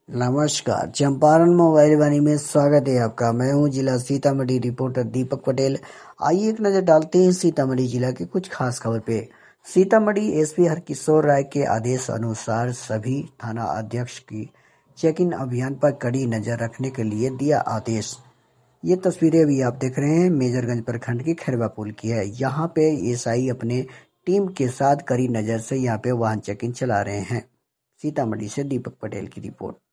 नमस्कार, चंपारण मोबाइल वाणी में स्वागत है आपका। मैं हूं जिला सीतामढ़ी रिपोर्टर दीपक पटेल। आइए एक नजर डालते हैं सीतामढ़ी जिला की कुछ खास खबर पे। सीतामढ़ी एसपी हरकिशोर राय के आदेश अनुसार सभी थाना अध्यक्ष की चेक इन अभियान पर कड़ी नजर रखने के लिए दिया आदेश। ये तस्वीरें अभी आप देख रहे हैं मेजरगंज प्रखंड की खैरवा पुल की है। यहाँ पे एसआई अपने टीम के साथ कड़ी नजर से यहाँ पे वाहन चेकिंग चला रहे हैं। सीतामढ़ी से दीपक पटेल की रिपोर्ट।